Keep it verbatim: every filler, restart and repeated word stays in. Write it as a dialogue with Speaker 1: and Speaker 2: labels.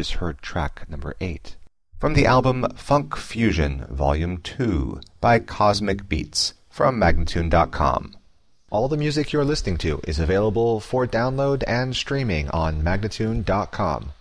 Speaker 1: just heard track number eight. From the album Funk Fusion, Volume two, by Cosmic Beats, from Magnatune dot com. All the music you're listening to is available for download and streaming on Magnatune dot com.